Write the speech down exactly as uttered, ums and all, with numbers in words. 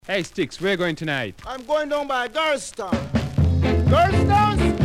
Hey, Sticks, where are you going tonight? I'm going down by Girlstown. Girlstown?